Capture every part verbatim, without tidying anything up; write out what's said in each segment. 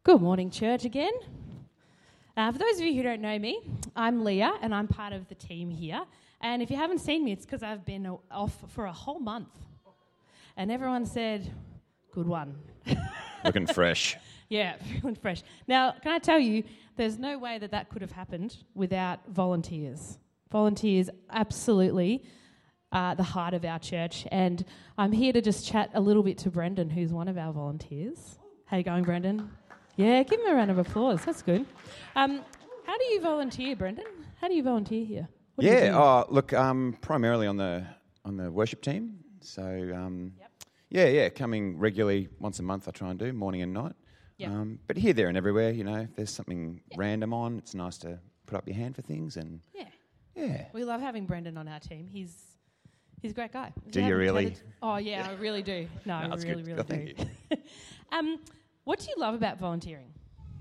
Good morning, church, again. Uh, for those of you who don't know me, I'm Leah, and I'm part of the team here. And if you haven't seen me, it's because I've been o- off for a whole month. And everyone said, good one. Looking fresh. Yeah, feeling fresh. Now, can I tell you, there's no way that that could have happened without volunteers. Volunteers absolutely are the heart of our church. And I'm here to just chat a little bit to Brendan, who's one of our volunteers. How you going, Brendan? Yeah, give him a round of applause. That's good. Um, how do you volunteer, Brendan? How do you volunteer here? What do you Yeah, do? oh, look, um, primarily on the on the worship team. So, um, Yep. yeah, yeah, coming regularly once a month I try and do, morning and night. Yep. Um, but here, there and everywhere, you know, if there's something random on, it's nice to put up your hand for things and, Yeah. yeah. We love having Brendan on our team. He's he's a great guy. If Do you haven't really? chatted- Oh, yeah, I really do. No, No, I that's really, good. really Oh, thank do. um, what do you love about volunteering?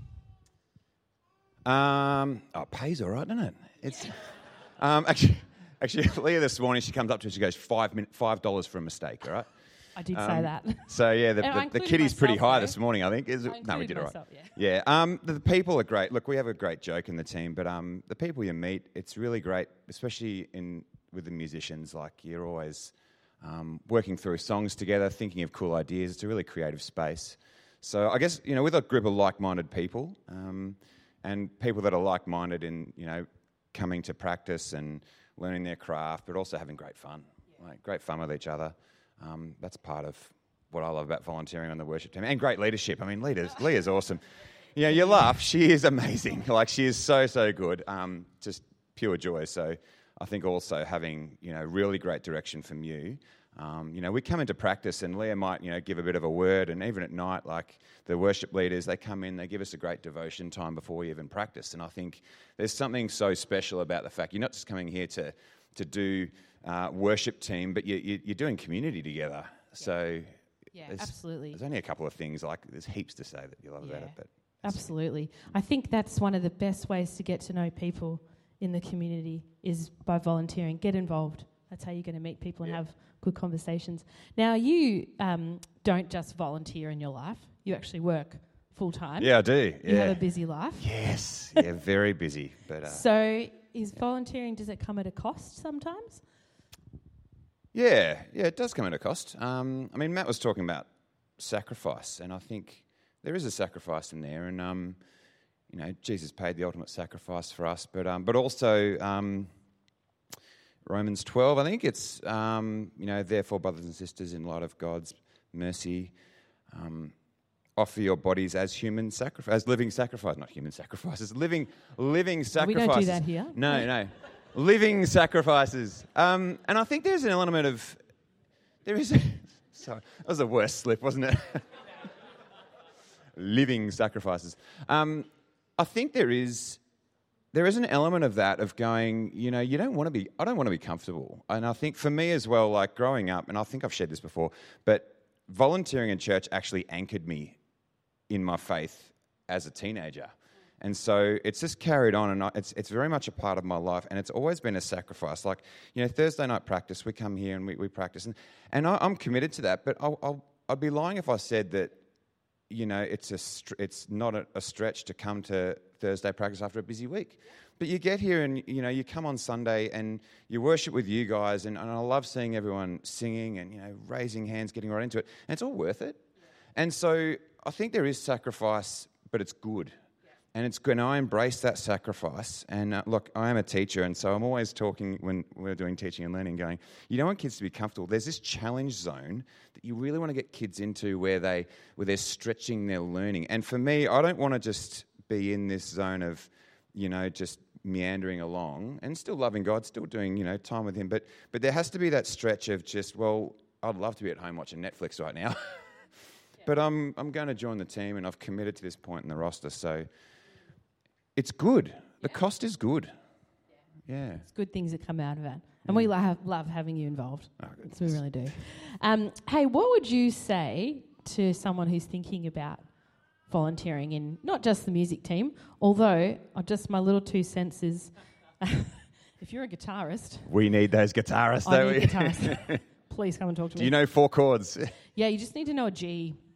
Um, oh, it pays all right, doesn't it? It's um, actually, actually, Leah this morning, she comes up to us, she goes, five minute, five dollars for a mistake, all right? I did say Um, that. So, yeah, the, And I the, the included kitty's pretty myself, high though. this morning, I think. Is I it? No, we included did all right. myself, yeah. Yeah, um, the, the people are great. Look, we have a great joke in the team, but um, the people you meet, it's really great, especially in with the musicians. Like, you're always um, working through songs together, thinking of cool ideas. It's a really creative space. So I guess, you know, with a group of like-minded people um, and people that are like-minded in, you know, coming to practice and learning their craft, but also having great fun, yeah. like great fun with each other. Um, that's part of what I love about volunteering on the worship team. And great leadership. I mean, Leah's, Leah's awesome. You know, you laugh. She is amazing. Like, she is so, so good. Um, just pure joy. So I think also having, you know, really great direction from you. Um, you know, we come into practice and Leah might, you know, give a bit of a word, and even at night, like the worship leaders, they come in, they give us a great devotion time before we even practice. And I think there's something so special about the fact you're not just coming here to to do uh, worship team, but you, you, you're doing community together. So Yeah, there's, absolutely. there's only a couple of things, like there's heaps to say that you love about Yeah. it. But Absolutely. I think that's one of the best ways to get to know people in the community is by volunteering. Get involved. That's how you're going to meet people and Yeah. have good conversations. Now, you um, don't just volunteer in your life. You actually work full-time. yeah, I do. You Yeah. have a busy life. Yes. Yeah, very busy. But uh, So is volunteering, does it come at a cost sometimes? yeah, yeah, it does come at a cost. Um, I mean, Matt was talking about sacrifice, and I think there is a sacrifice in there. And um, you know, Jesus paid the ultimate sacrifice for us. But um, but also um, Romans twelve, I think it's um, you know, therefore, brothers and sisters, in light of God's mercy, um, offer your bodies as human sacrifice, as living sacrifice, not human sacrifices, living living We sacrifices. don't do that here. No, no. Living sacrifices. Um, and I think there's an element of, there is, a, sorry, that was the worst slip, wasn't it? Living sacrifices. Um, I think there is, there is an element of that, of going, you know, you don't want to be, I don't want to be comfortable. And I think for me as well, like growing up, and I think I've shared this before, but volunteering in church actually anchored me in my faith as a teenager. And so it's just carried on, and it's it's very much a part of my life, and it's always been a sacrifice. Like, you know, Thursday night practice, we come here and we, we practice, and, and I, I'm committed to that, but I'll, I'll, I'd be lying if I said that, you know, it's a str- it's not a, a stretch to come to Thursday practice after a busy week. But you get here and, you know, you come on Sunday and you worship with you guys, and, and I love seeing everyone singing and, you know, raising hands, getting right into it, and it's all worth it. And so I think there is sacrifice, but it's good. And it's good, and I embrace that sacrifice. And uh, look, I am a teacher, and so I'm always talking when we're doing teaching and learning, going, you don't want kids to be comfortable. There's this challenge zone that you really want to get kids into where, they, where they're stretching their learning. And for me, I don't want to just be in this zone of, you know, just meandering along and still loving God, still doing, you know, time with Him. But but there has to be that stretch of just, well, I'd love to be at home watching Netflix right now. But I'm I'm going to join the team, and I've committed to this point in the roster, so it's good. The Yeah. cost is good. Yeah. It's good things that come out of it. And we love, love having you involved. Oh, So we really do. Um, hey, what would you say to someone who's thinking about volunteering in not just the music team, although uh, just my little two cents is if you're a guitarist, We need those guitarists, I don't need we? a guitarist. Please come and talk to Do me. you know four chords? Yeah, you just need to know a G.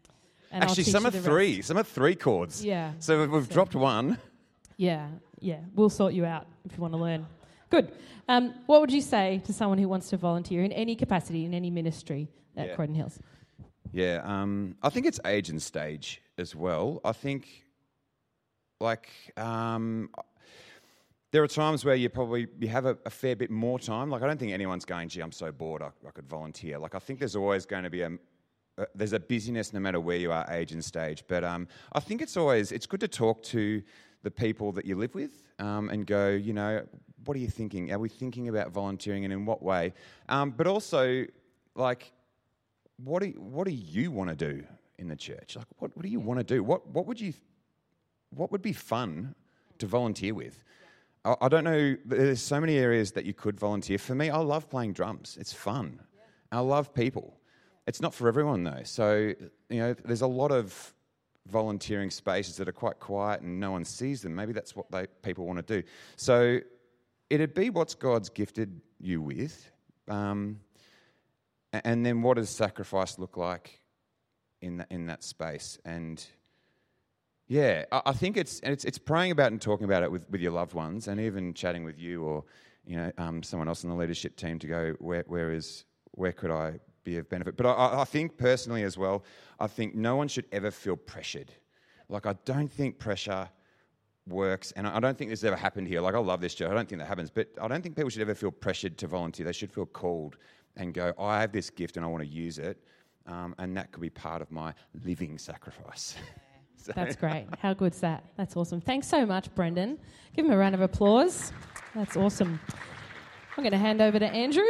And I'll Actually, teach some you are the three. rest. Some are three chords. Yeah. So we've, we've So- dropped one. Yeah, yeah. We'll sort you out if you want to learn. Good. Um, what would you say to someone who wants to volunteer in any capacity, in any ministry at Yeah. Croydon Hills? Yeah, um, I think it's age and stage as well. I think, like, um, there are times where you probably you have a, a fair bit more time. Like, I don't think anyone's going, gee, I'm so bored, I, I could volunteer. Like, I think there's always going to be a, a there's a busyness no matter where you are, age and stage. But um, I think it's always it's good to talk to the people that you live with um, and go, you know, what are you thinking? Are we thinking about volunteering, and in what way? Um, but also, like, what do what do you want to do in the church? Like, what, what do you want to do? What what would you what would be fun to volunteer with? I, I don't know. There's so many areas that you could volunteer. For me, I love playing drums. It's fun. I love people. It's not for everyone though. So you know, there's a lot of volunteering spaces that are quite quiet and no one sees them. Maybe that's what they people want to do. So it'd be what's God's gifted you with. Um, And then what does sacrifice look like in that, in that space? And yeah, I, I think it's, it's it's praying about and talking about it with, with your loved ones, and even chatting with you or you know um, someone else in the leadership team to go, where where is where could I be of benefit? But I, I think personally as well, I think no one should ever feel pressured. Like, I don't think pressure works, and I don't think this ever happened here. Like, I love this church. I don't think that happens, but I don't think people should ever feel pressured to volunteer. They should feel called and go, I have this gift and I want to use it, um, and that could be part of my living sacrifice. So. That's great. How good's that? That's awesome. Thanks so much, Brendan. Give him a round of applause. That's awesome. I'm going to hand over to Andrew.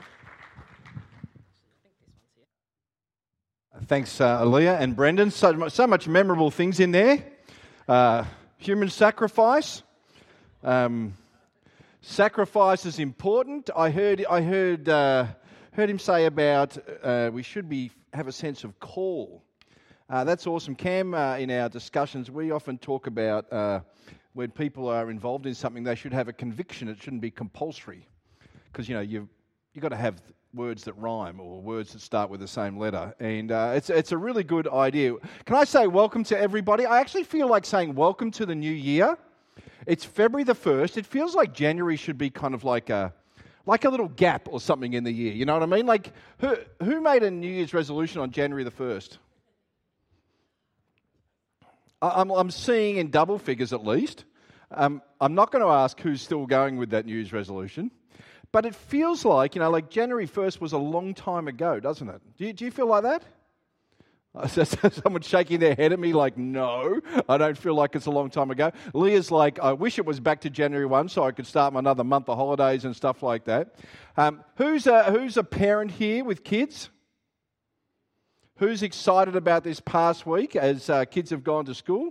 Thanks, uh, Aaliyah and Brendan. So much, so much memorable things in there. Uh, human sacrifice. Um, sacrifice is important. I heard. I heard. Uh, heard him say about uh, we should be have a sense of call. Uh, that's awesome, Cam. Uh, in our discussions, we often talk about uh, when people are involved in something, they should have a conviction. It shouldn't be compulsory, because you know you've you got to have words that rhyme or words that start with the same letter, and uh, it's it's a really good idea. Can I say welcome to everybody? I actually feel like saying welcome to the new year. It's February the first. It feels like January should be kind of like a like a little gap or something in the year. You know what I mean? Like who who made a New Year's resolution on January the first? I'm I'm seeing in double figures at least. Um, I'm not going to ask who's still going with that New Year's resolution. But it feels like, you know, like January first was a long time ago, doesn't it? Do you, do you feel like that? Someone's shaking their head at me like, no, I don't feel like it's a long time ago. Leah's like, I wish it was back to January first so I could start my another month of holidays and stuff like that. Um, who's, a, who's a parent here with kids? Who's excited about this past week as uh, kids have gone to school?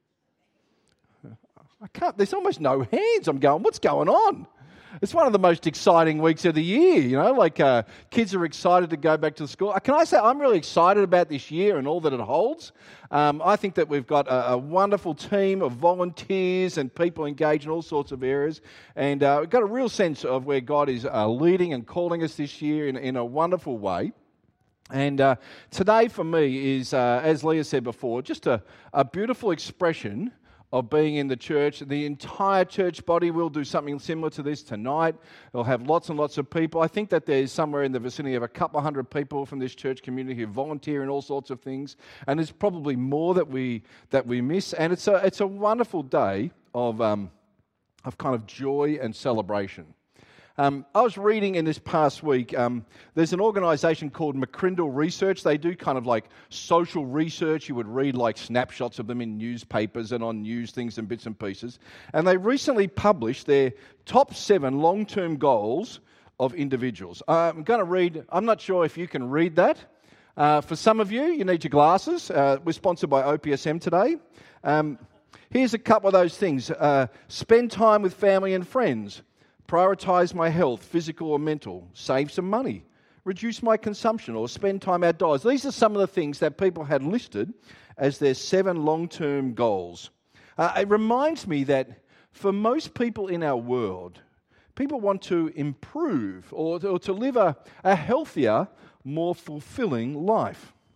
I can't, there's almost no hands. I'm going, what's going on? It's one of the most exciting weeks of the year, you know, like uh, kids are excited to go back to school. Can I say I'm really excited about this year and all that it holds? Um, I think that we've got a, a wonderful team of volunteers and people engaged in all sorts of areas, and uh, we've got a real sense of where God is uh, leading and calling us this year in, in a wonderful way. And uh, today for me is, uh, as Leah said before, just a, a beautiful expression of being in the church. The entire church body will do something similar to this tonight. They'll have lots and lots of people. I think that there's somewhere in the vicinity of a couple of hundred people from this church community who volunteer in all sorts of things, and there's probably more that we that we miss. And it's a it's a wonderful day of um, of kind of joy and celebration. Um, I was reading in this past week, um, there's an organisation called McCrindle Research. They do kind of like social research. You would read like snapshots of them in newspapers and on news things and bits and pieces. And they recently published their top seven long-term goals of individuals. Uh, I'm going to read, I'm not sure if you can read that. Uh, for some of you, you need your glasses. Uh, we're sponsored by O P S M today. Um, here's a couple of those things. Uh, spend time with family and friends. Prioritise my health, physical or mental. Save some money. Reduce my consumption or spend time outdoors. These are some of the things that people had listed as their seven long-term goals. Uh, it reminds me that for most people in our world, people want to improve or, or to live a, a healthier, more fulfilling life.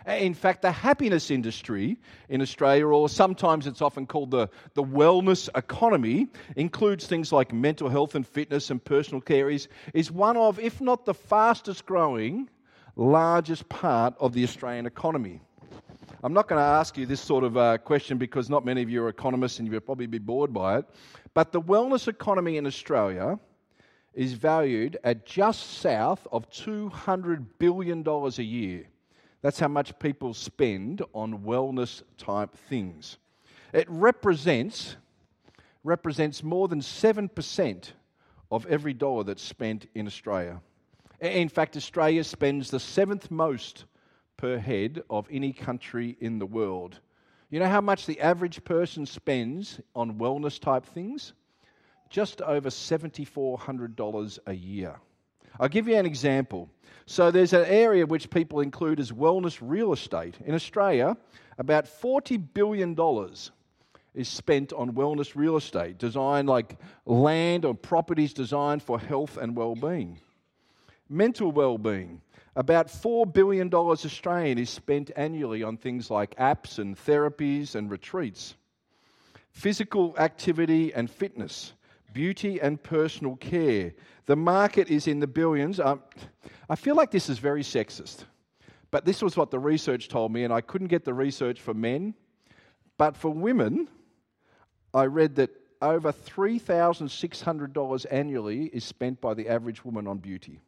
In fact, the happiness industry in Australia, or sometimes it's often called the, the wellness economy, includes things like mental health and fitness and personal care, is, is one of, if not the fastest growing, largest part of the Australian economy. I'm not going to ask you this sort of uh, question because not many of you are economists and you'll probably be bored by it, but the wellness economy in Australia is valued at just south of two hundred billion dollars a year. That's how much people spend on wellness-type things. It represents, represents more than seven percent of every dollar that's spent in Australia. In fact, Australia spends the seventh most per head of any country in the world. You know how much the average person spends on wellness-type things? Just over seven thousand four hundred dollars a year. I'll give you an example. So there's an area which people include as wellness real estate. In Australia, about forty billion dollars is spent on wellness real estate, designed like land or properties designed for health and well-being. Mental well-being, about four billion dollars Australian is spent annually on things like apps and therapies and retreats. Physical activity and fitness, beauty and personal care. The market is in the billions. Um, I feel like this is very sexist, but this was what the research told me, and I couldn't get the research for men. But for women, I read that over three thousand six hundred dollars annually is spent by the average woman on beauty.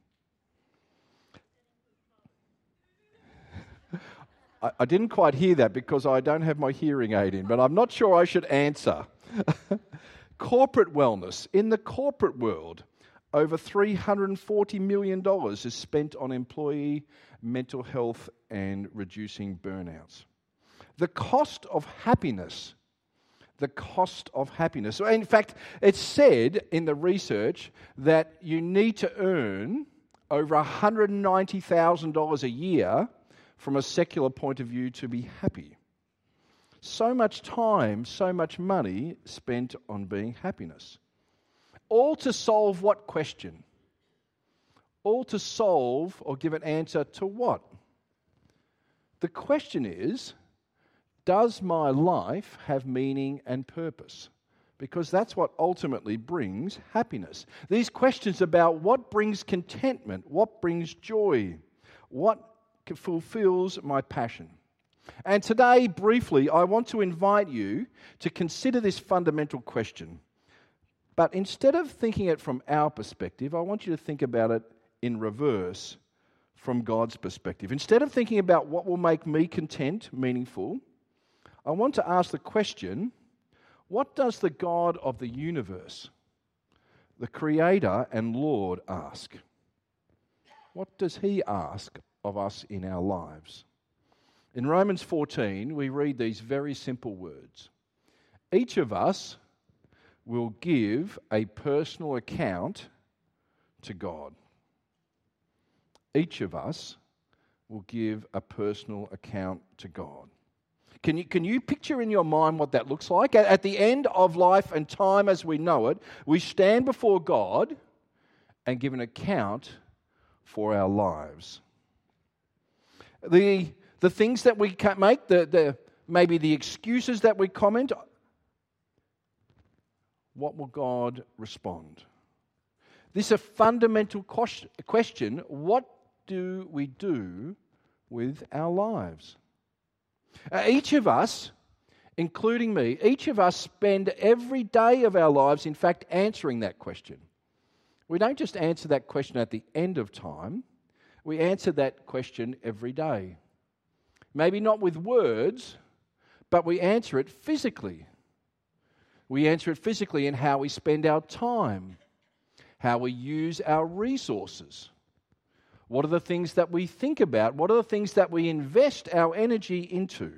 I, I didn't quite hear that because I don't have my hearing aid in, but I'm not sure I should answer. Corporate wellness. In the corporate world, over three hundred forty million dollars is spent on employee mental health and reducing burnouts. The cost of happiness, the cost of happiness. In fact, it's said in the research that you need to earn over one hundred ninety thousand dollars a year from a secular point of view to be happy. So much time, so much money spent on being happiness. All to solve what question? All to solve or give an answer to what? The question is, does my life have meaning and purpose? Because that's what ultimately brings happiness. These questions about what brings contentment, what brings joy, what fulfills my passion. And today, briefly, I want to invite you to consider this fundamental question. But instead of thinking it from our perspective, I want you to think about it in reverse from God's perspective. Instead of thinking about what will make me content, meaningful, I want to ask the question, what does the God of the universe, the Creator and Lord, ask? What does He ask of us in our lives? In Romans fourteen, we read these very simple words. Each of us will give a personal account to God. Each of us will give a personal account to God. Can you, can you picture in your mind what that looks like? At, at the end of life and time as we know it, we stand before God and give an account for our lives. The The things that we can't make, the, the maybe the excuses that we comment, what will God respond? This is a fundamental question. What do we do with our lives? Uh, each of us, including me, each of us spend every day of our lives, in fact, answering that question. We don't just answer that question at the end of time. We answer that question every day. Maybe not with words, but we answer it physically. We answer it physically in how we spend our time, how we use our resources. What are the things that we think about? What are the things that we invest our energy into?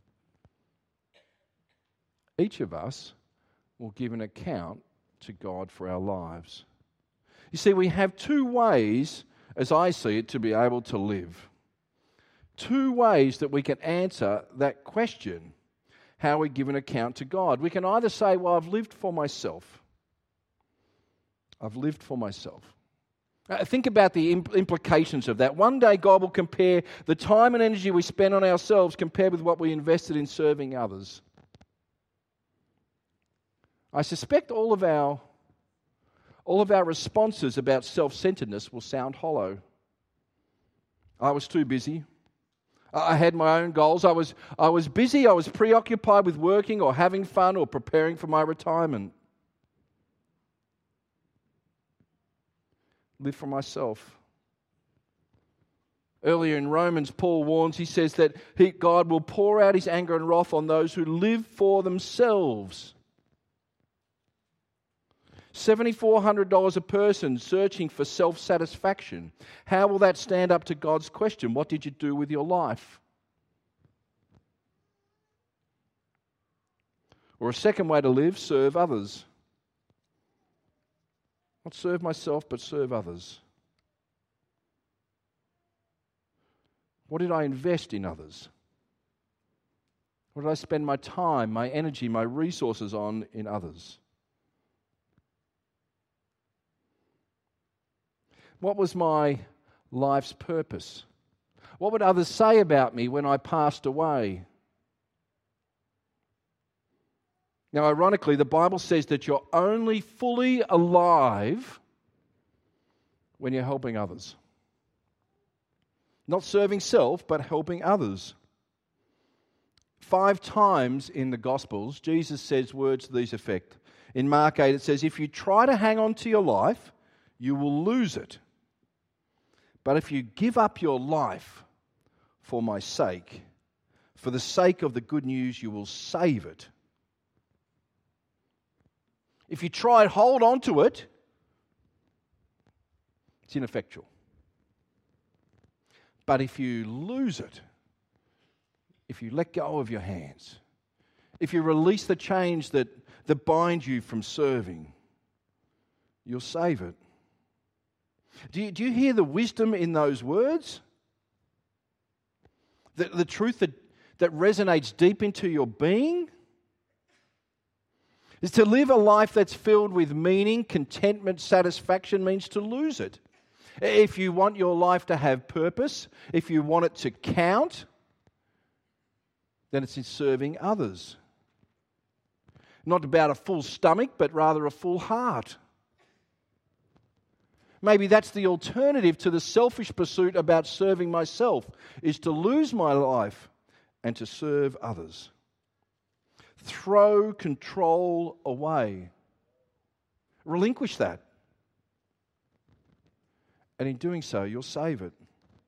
Each of us will give an account to God for our lives. You see, we have two ways, as I see it, to be able to live. Two ways that we can answer that question, how we give an account to God. We can either say, well, I've lived for myself. I've lived for myself. Uh, think about the imp- implications of that. One day God will compare the time and energy we spend on ourselves compared with what we invested in serving others. I suspect all of our all of our responses about self-centeredness will sound hollow. I was too busy. I had my own goals. I was I was busy. I was preoccupied with working or having fun or preparing for my retirement. Live for myself. Earlier in Romans, Paul warns, he says that he, God will pour out his anger and wrath on those who live for themselves. seven thousand four hundred dollars a person searching for self-satisfaction. How will that stand up to God's question? What did you do with your life? Or a second way to live, serve others. Not serve myself, but serve others. What did I invest in others? What did I spend my time, my energy, my resources on in others? What was my life's purpose? What would others say about me when I passed away? Now, ironically, the Bible says that you're only fully alive when you're helping others. Not serving self, but helping others. Five times in the Gospels, Jesus says words to this effect. In Mark eight, it says, if you try to hang on to your life, you will lose it. But if you give up your life for my sake, for the sake of the good news, you will save it. If you try and hold on to it, it's ineffectual. But if you lose it, if you let go of your hands, if you release the chains that, that bind you from serving, you'll save it. Do you, do you hear the wisdom in those words? The, the truth that, that resonates deep into your being? Is to live a life that's filled with meaning, contentment, satisfaction means to lose it. If you want your life to have purpose, if you want it to count, then it's in serving others. Not about a full stomach, but rather a full heart. Maybe that's the alternative to the selfish pursuit about serving myself, is to lose my life and to serve others. Throw control away. Relinquish that. And in doing so, you'll save it.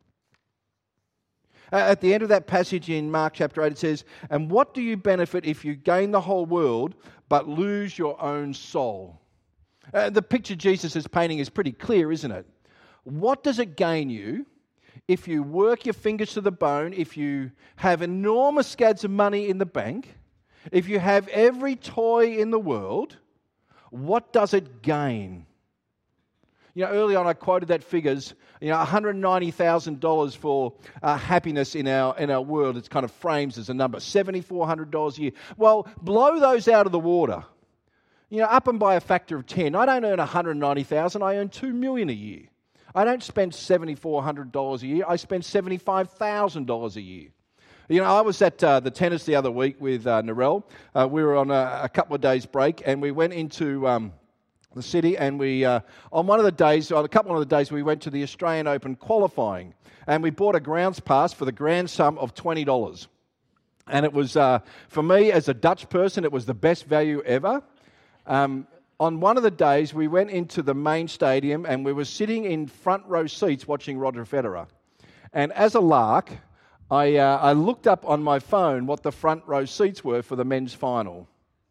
At the end of that passage in Mark chapter eight, it says, and what do you benefit if you gain the whole world but lose your own soul? Uh, the picture Jesus is painting is pretty clear, isn't it? What does it gain you if you work your fingers to the bone, if you have enormous scads of money in the bank, if you have every toy in the world, what does it gain? You know, early on I quoted that figures, you know, one hundred ninety thousand dollars for uh, happiness in our in our world. It's kind of frames as a number, seven thousand four hundred dollars a year. Well, blow those out of the water. You know, up and by a factor of ten. I don't earn one hundred ninety thousand dollars, I earn two million dollars a year. I don't spend seven thousand four hundred dollars a year, I spend seventy-five thousand dollars a year. You know, I was at uh, the tennis the other week with uh, Narelle. Uh, we were on a, a couple of days break, and we went into um, the city, and we, uh, on one of the days, on a couple of the days, we went to the Australian Open qualifying, and we bought a grounds pass for the grand sum of twenty dollars. And it was, uh, for me, as a Dutch person, it was the best value ever. Um, on one of the days, we went into the main stadium, and we were sitting in front row seats watching Roger Federer. And as a lark, I, uh, I looked up on my phone what the front row seats were for the men's final.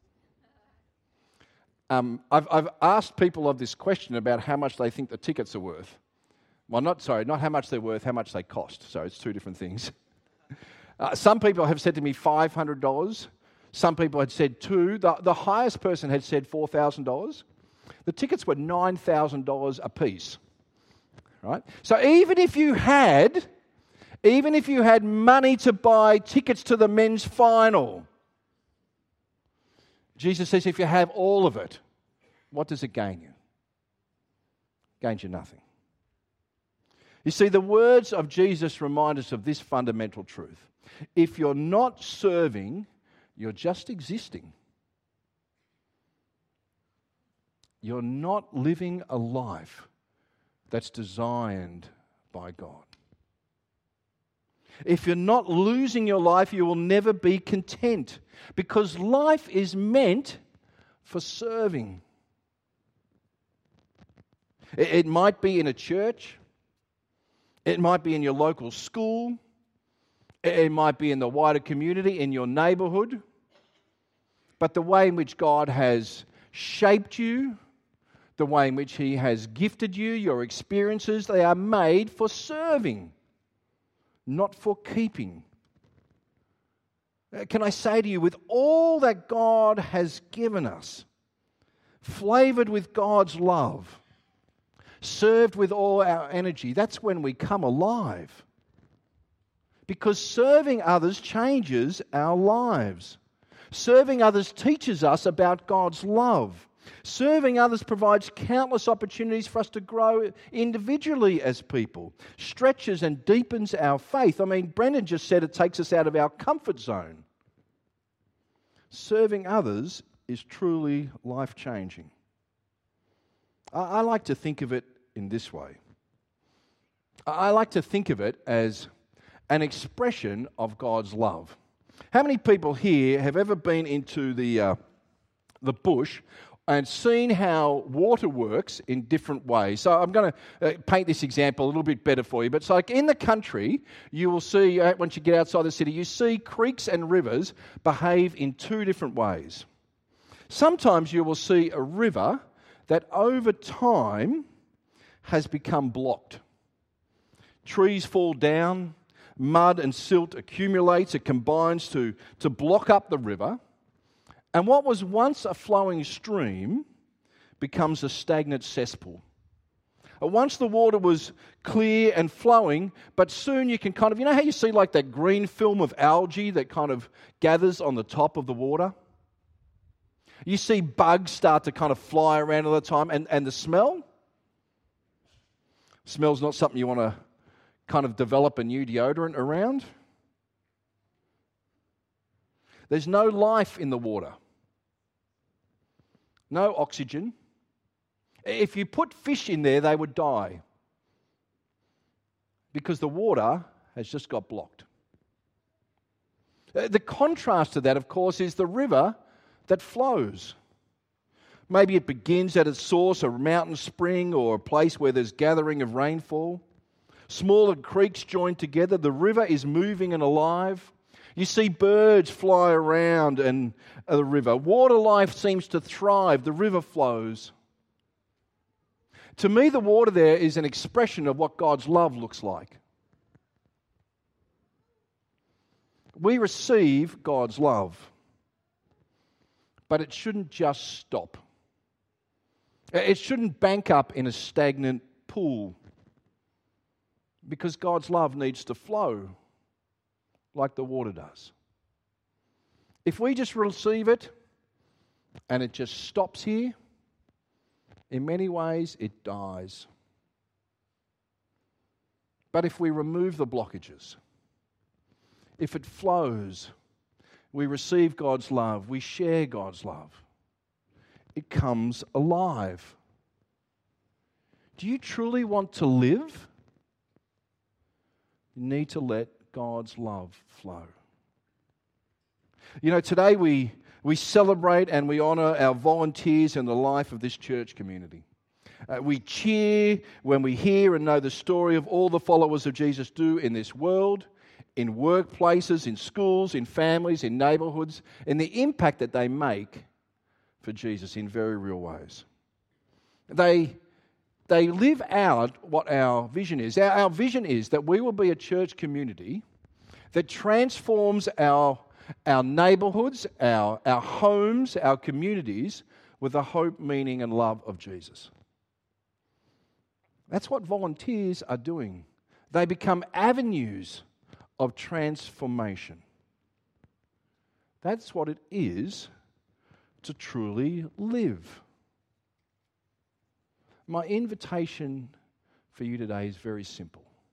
Um, I've, I've asked people of this question about how much they think the tickets are worth. Well, not sorry, not how much they're worth, how much they cost. So it's two different things. uh, some people have said to me five hundred dollars. Some people had said two. The, the highest person had said four thousand dollars. The tickets were nine thousand dollars a piece. Right? So even if you had... Even if you had money to buy tickets to the men's final, Jesus says if you have all of it, what does it gain you? It gains you nothing. You see, the words of Jesus remind us of this fundamental truth. If you're not serving, you're just existing. You're not living a life that's designed by God. If you're not losing your life, you will never be content, because life is meant for serving. It might be in a church. It might be in your local school. It might be in the wider community, in your neighborhood. But the way in which God has shaped you, the way in which He has gifted you, your experiences, they are made for serving, not for keeping. Can I say to you, with all that God has given us, flavoured with God's love, served with all our energy, that's when we come alive. Because serving others changes our lives. Serving others teaches us about God's love. Serving others provides countless opportunities for us to grow individually as people, stretches and deepens our faith. I mean, Brendan just said it takes us out of our comfort zone. Serving others is truly life-changing. I, I like to think of it in this way. I, I like to think of it as an expression of God's love. How many people here have ever been into the uh, the bush and seen how water works in different ways? So I'm going to uh, paint this example a little bit better for you. But it's like in the country, you will see, uh, once you get outside the city, you see creeks and rivers behave in two different ways. Sometimes you will see a river that over time has become blocked. Trees fall down, mud and silt accumulates, it combines to, to block up the river. And what was once a flowing stream becomes a stagnant cesspool. Once the water was clear and flowing, but soon you can kind of, you know how you see like that green film of algae that kind of gathers on the top of the water? You see bugs start to kind of fly around all the time, and, and the smell? Smell's not something you want to kind of develop a new deodorant around. There's no life in the water. No oxygen. If you put fish in there, they would die, because the water has just got blocked. The contrast to that, of course, is the river that flows. Maybe it begins at its source, a mountain spring or a place where there's gathering of rainfall. Smaller creeks join together. The river is moving and alive. You see birds fly around and uh, the river. Water life seems to thrive. The river flows. To me, the water there is an expression of what God's love looks like. We receive God's love, but it shouldn't just stop. It shouldn't bank up in a stagnant pool, because God's love needs to flow like the water does. If we just receive it and it just stops here, in many ways it dies. But if we remove the blockages, if it flows, we receive God's love, we share God's love, it comes alive. Do you truly want to live? You need to let God's love flow. You know, today we, we celebrate and we honour our volunteers in the life of this church community. Uh, we cheer when we hear and know the story of all the followers of Jesus do in this world, in workplaces, in schools, in families, in neighbourhoods, and the impact that they make for Jesus in very real ways. They They live out what our vision is. Our, our vision is that we will be a church community that transforms our, our neighbourhoods, our, our homes, our communities with the hope, meaning and love of Jesus. That's what volunteers are doing. They become avenues of transformation. That's what it is to truly live. My invitation for you today is very simple.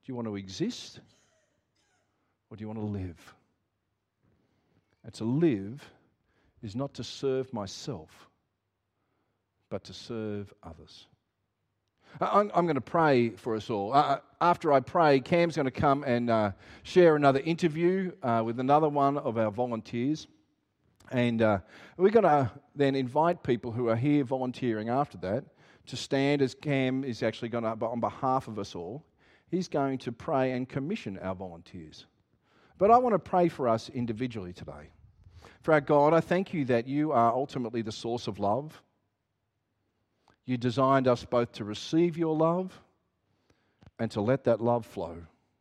you want to exist or do you want to live? And to live is not to serve myself, but to serve others. I'm, I'm going to pray for us all. Uh, after I pray, Cam's going to come and uh, share another interview uh, with another one of our volunteers. And uh, we're going to then invite people who are here volunteering after that to stand as Cam is actually going to, on behalf of us all, he's going to pray and commission our volunteers. But I want to pray for us individually today. For our God, I thank you that you are ultimately the source of love. You designed us both to receive your love and to let that love flow.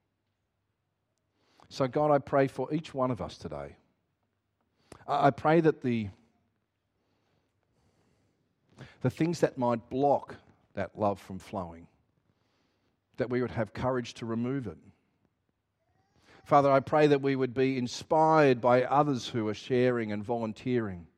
So God, I pray for each one of us today. I pray that the, the things that might block that love from flowing, that we would have courage to remove it. Father, I pray that we would be inspired by others who are sharing and volunteering.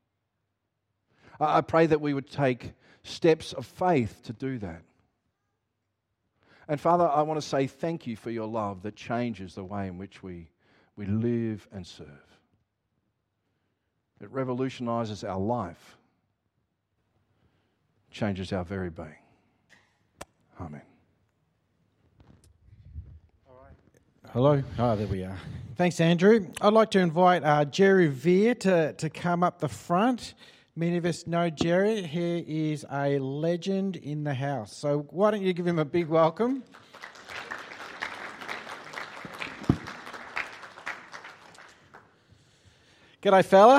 I pray that we would take steps of faith to do that. And Father, I want to say thank you for your love that changes the way in which we, we live and serve. It revolutionises our life, changes our very being. Amen. Hello. Oh, there we are. Thanks, Andrew. I'd like to invite uh, Jerry Veer to, to come up the front. Many of us know Jerry. He is a legend in the house. So why don't you give him a big welcome? G'day, fella.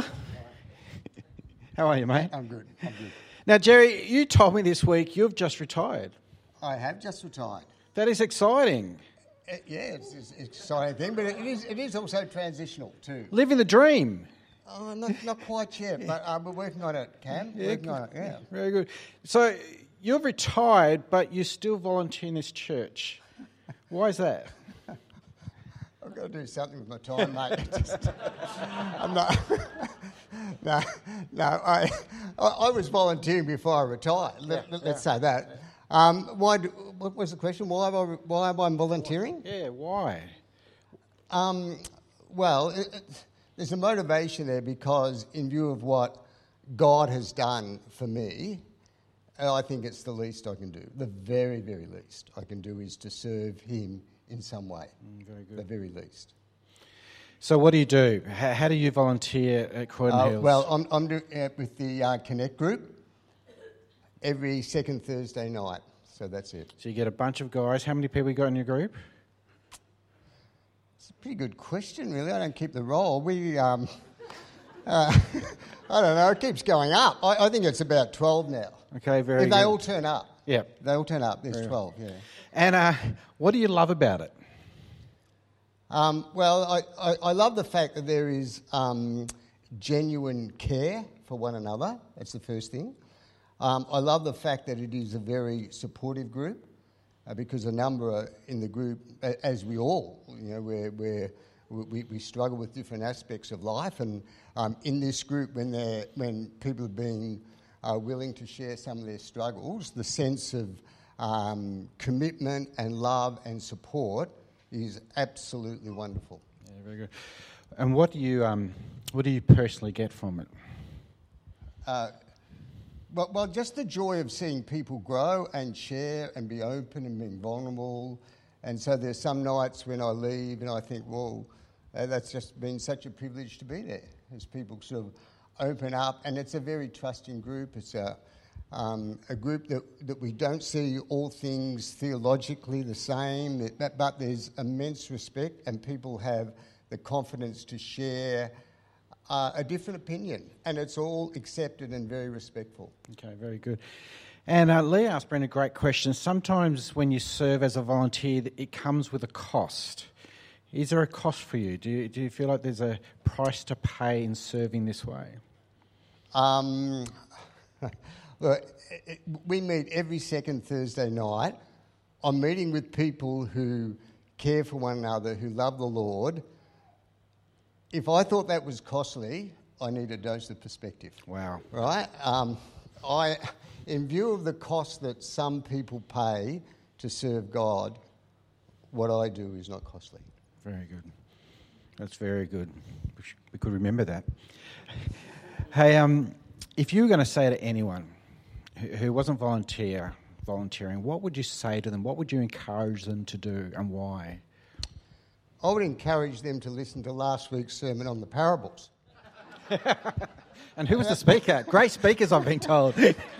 How are you, mate? I'm good. I'm good. Now, Jerry, you told me this week you've just retired. I have just retired. That is exciting. Uh, yeah, it's, it's an exciting thing, but it is it is also transitional too. Living the dream. Oh, not not quite yet, but uh, we're working on it, Cam. Yeah, working on it, yeah. Very good. So you're retired, but you still volunteer in this church. Why is that? I've got to do something with my time, mate. Just, I'm not. no, no. I, I I was volunteering before I retired. Let, Yeah, let's yeah. say that. Um, why? Do, what was the question? Why am I? Why am I volunteering? Yeah, why? Um, well, it, it, there's a motivation there because, in view of what God has done for me, I think it's the least I can do. The very, very least I can do is to serve Him in some way. Mm, very good. The very least. So what do you do? How, how do you volunteer at Croydon Uh, Hills? well, I'm, I'm do, uh, with the uh, Connect group every second Thursday night. So that's it. So you get a bunch of guys. How many people you got in your group? It's a pretty good question, really. I don't keep the roll. We, um, uh, I don't know. It keeps going up. I, I think it's about twelve now. Okay, very If good. they all turn up. Yeah. They all turn up. There's Very twelve, yeah. And uh, what do you love about it? Um, well, I, I, I love the fact that there is um, genuine care for one another. That's the first thing. Um, I love the fact that it is a very supportive group uh, because a number are in the group, a- as we all, you know, we're, we're, we, we struggle with different aspects of life. And um, in this group, when, they're, when people are being uh, willing to share some of their struggles, the sense of um, commitment and love and support is absolutely wonderful. Yeah, very good. And what do you um, what do you personally get from it? Uh, well, well, just the joy of seeing people grow and share and be open and being vulnerable. And so there's some nights when I leave and I think, well, uh, that's just been such a privilege to be there as people sort of open up. And it's a very trusting group. It's a Um, a group that, that we don't see all things theologically the same, that, but there's immense respect and people have the confidence to share uh, a different opinion, and it's all accepted and very respectful. Okay, very good. And uh, Lee asked Brent a great question. Sometimes when you serve as a volunteer, it comes with a cost. Is there a cost for you? Do you, do you feel like there's a price to pay in serving this way? Um, Look, it, we meet every second Thursday night. I'm meeting with people who care for one another, who love the Lord. If I thought that was costly, I need a dose of perspective. Wow. Right? Um, I, in view of the cost that some people pay to serve God, what I do is not costly. Very good. That's very good. We, should, we could remember that. Hey, um, if you were going to say to anyone who, who wasn't volunteer, volunteering, what would you say to them? What would you encourage them to do, and why? I would encourage them to listen to last week's sermon on the parables. And who was the speaker? Great speakers, I've been told.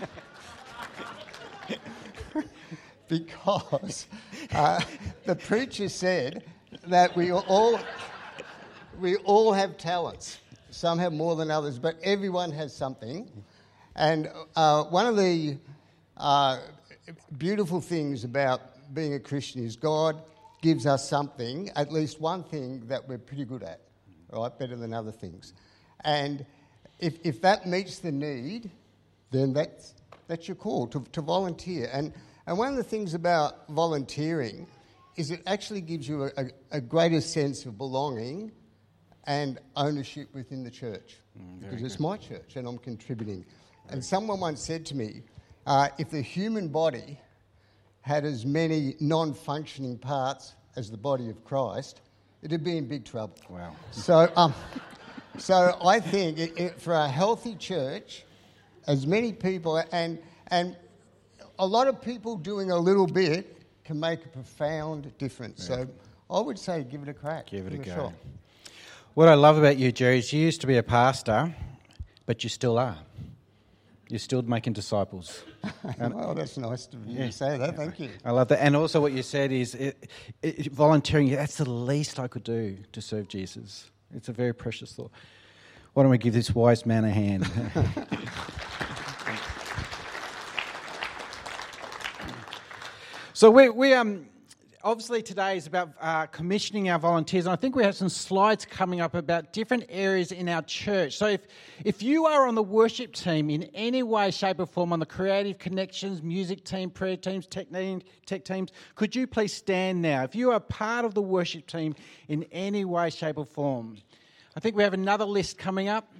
Because uh, the preacher said that we all we all have talents. Some have more than others, but everyone has something. And uh, one of the uh, beautiful things about being a Christian is God gives us something, at least one thing that we're pretty good at, right? Better than other things. And if if that meets the need, then that's that's your call to, to volunteer. And and one of the things about volunteering is it actually gives you a, a, a greater sense of belonging and ownership within the church. Mm, because it's good. My church and I'm contributing. Very and someone once said to me, uh, if the human body had as many non-functioning parts as the body of Christ, it'd be in big trouble. Wow. So, um, so I think it, it, for a healthy church, as many people, and and a lot of people doing a little bit can make a profound difference. Yeah. So I would say give it a crack. Give it give a it go. A shot. What I love about you, Jerry, is you used to be a pastor, but you still are. You're still making disciples. Well, that's nice to you yeah. say that. Thank you. I love that. And also what you said is it, it, volunteering, that's the least I could do to serve Jesus. It's a very precious thought. Why don't we give this wise man a hand? So we, we um obviously today is about uh, commissioning our volunteers, and I think we have some slides coming up about different areas in our church. So if if you are on the worship team in any way, shape or form, on the creative connections, music team, prayer teams, tech, tech teams, could you please stand now? If you are part of the worship team in any way, shape or form. I think we have another list coming up.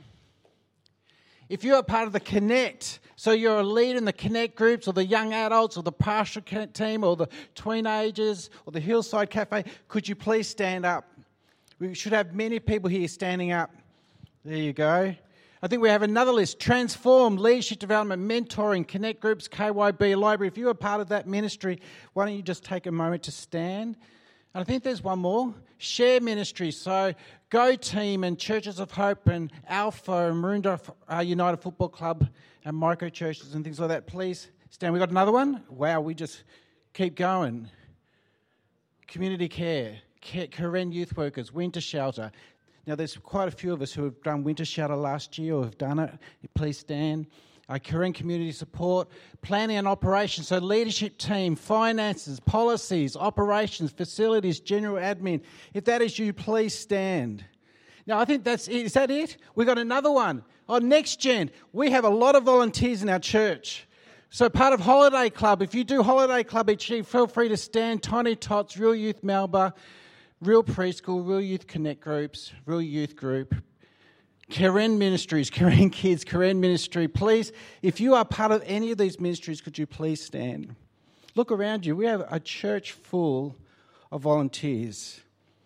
If you are part of the Connect, so you're a leader in the Connect groups or the young adults or the pastoral team or the teenagers or the Hillside Cafe, could you please stand up? We should have many people here standing up. There you go. I think we have another list. Transform, leadership development, mentoring, Connect groups, K Y B, library. If you are part of that ministry, why don't you just take a moment to stand? And I think there's one more. Share ministry. So Go Team and Churches of Hope and Alpha and Maroondah uh, United Football Club and micro churches and things like that. Please stand. We got another one? Wow, we just keep going. Community care, care Karen Youth Workers, Winter Shelter. Now, there's quite a few of us who have done Winter Shelter last year or have done it. Please stand. Uh, Karen Community Support, Planning and Operations, so leadership team, finances, policies, operations, facilities, general admin. If that is you, please stand. Now, I think that's it. Is that it? We've got another one. Oh, Next Gen. We have a lot of volunteers in our church. So part of Holiday Club, if you do Holiday Club each year, feel free to stand. Tiny Tots, Real Youth Melba, Real Preschool, Real Youth Connect Groups, Real Youth Group, Karen Ministries, Karen Kids, Karen Ministry. Please, if you are part of any of these ministries, could you please stand? Look around you. We have a church full of volunteers.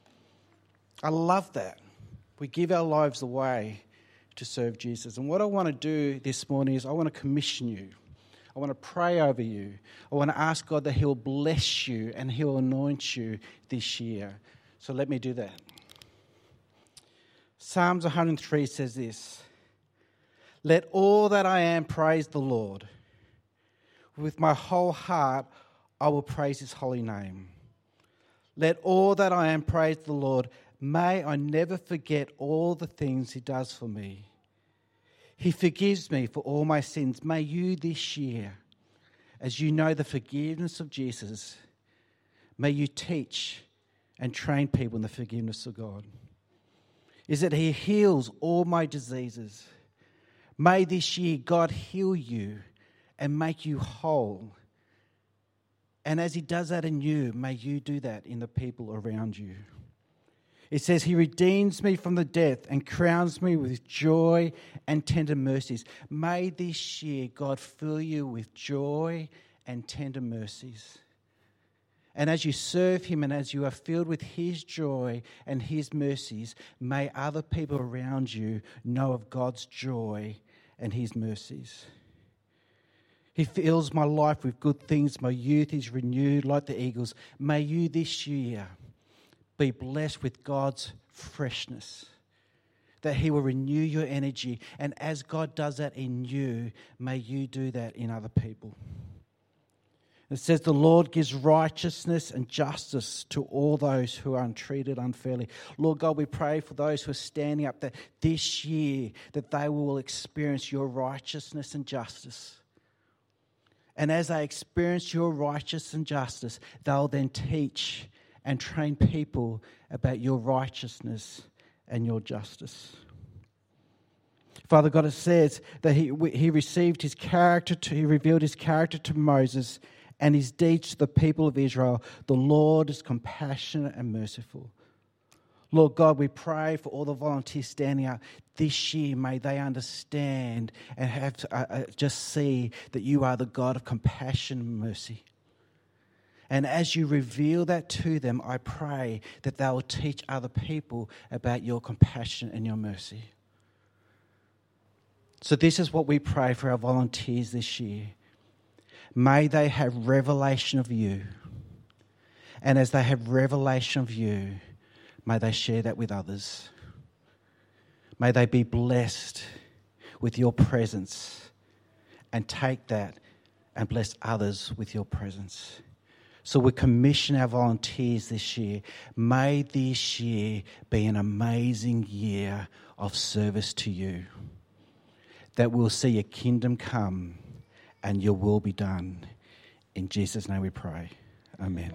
I love that. We give our lives away to serve Jesus. And what I want to do this morning is I want to commission you. I want to pray over you. I want to ask God that He'll bless you and He'll anoint you this year. So let me do that. Psalms one hundred three says this, "Let all that I am praise the Lord. With my whole heart I will praise His holy name. Let all that I am praise the Lord. May I never forget all the things He does for me. He forgives me for all my sins. May you this year, as you know the forgiveness of Jesus, may you teach and train people in the forgiveness of God. Is that He heals all my diseases. May this year God heal you and make you whole. And as He does that in you, may you do that in the people around you. It says He redeems me from the death and crowns me with joy and tender mercies. May this year God fill you with joy and tender mercies. And as you serve him and as you are filled with his joy and his mercies, may other people around you know of God's joy and his mercies. He fills my life with good things. My youth is renewed like the eagles. May you this year be blessed with God's freshness, that he will renew your energy. And as God does that in you, may you do that in other people. It says the Lord gives righteousness and justice to all those who are treated unfairly. Lord God, we pray for those who are standing up that this year that they will experience your righteousness and justice. And as they experience your righteousness and justice, they'll then teach and train people about your righteousness and your justice. Father God, it says that he, he received his character, to, he revealed his character to Moses and his deeds to the people of Israel. The Lord is compassionate and merciful. Lord God, we pray for all the volunteers standing up this year. May they understand and have to, uh, uh, just see that you are the God of compassion and mercy. And as you reveal that to them, I pray that they will teach other people about your compassion and your mercy. So this is what we pray for our volunteers this year. May they have revelation of you. And as they have revelation of you, may they share that with others. May they be blessed with your presence and take that and bless others with your presence. So we commission our volunteers this year. May this year be an amazing year of service to you, that we'll see your kingdom come and your will be done. In Jesus' name we pray. Amen.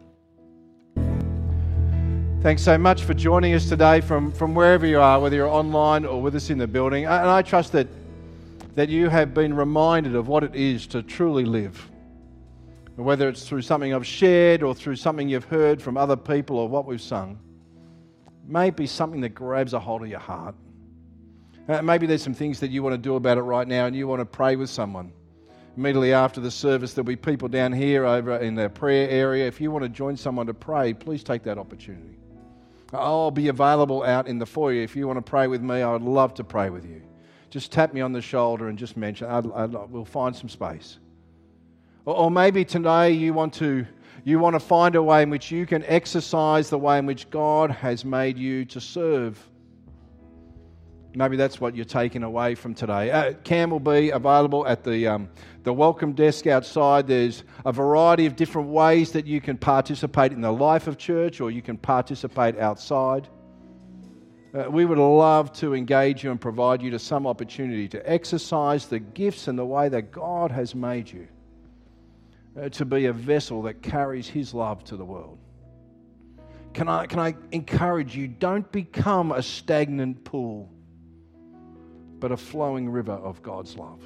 Thanks so much for joining us today from, from wherever you are, whether you're online or with us in the building. And I trust that, that you have been reminded of what it is to truly live. Whether it's through something I've shared or through something you've heard from other people or what we've sung. May it be something that grabs a hold of your heart. Uh, maybe there's some things that you want to do about it right now and you want to pray with someone. Immediately after the service, there'll be people down here over in the prayer area. If you want to join someone to pray, please take that opportunity. I'll be available out in the foyer. If you want to pray with me, I would love to pray with you. Just tap me on the shoulder and just mention, I'd, I'd, we'll find some space. Or, or maybe today you want to you want to find a way in which you can exercise the way in which God has made you to serve. Maybe that's what you're taking away from today. Uh, Cam will be available at the um, the welcome desk outside. There's a variety of different ways that you can participate in the life of church, or you can participate outside. Uh, we would love to engage you and provide you to some opportunity to exercise the gifts and the way that God has made you uh, to be a vessel that carries His love to the world. Can I, can I encourage you, don't become a stagnant pool, but a flowing river of God's love.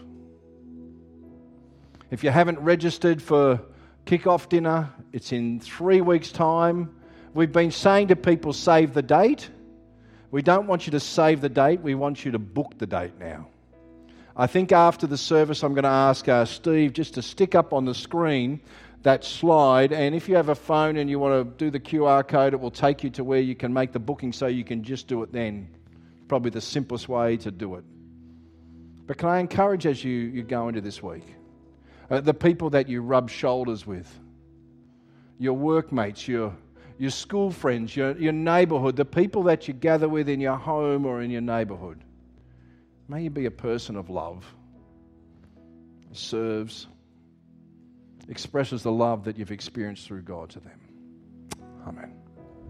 If you haven't registered for kick-off dinner, it's in three weeks' time. We've been saying to people, save the date. We don't want you to save the date. We want you to book the date now. I think after the service, I'm going to ask uh, Steve just to stick up on the screen that slide. And if you have a phone and you want to do the Q R code, it will take you to where you can make the booking so you can just do it then. Probably the simplest way to do it. But can I encourage as you, you go into this week, uh, the people that you rub shoulders with, your workmates, your your school friends, your, your neighbourhood, the people that you gather with in your home or in your neighbourhood, may you be a person of love, serves, expresses the love that you've experienced through God to them. Amen.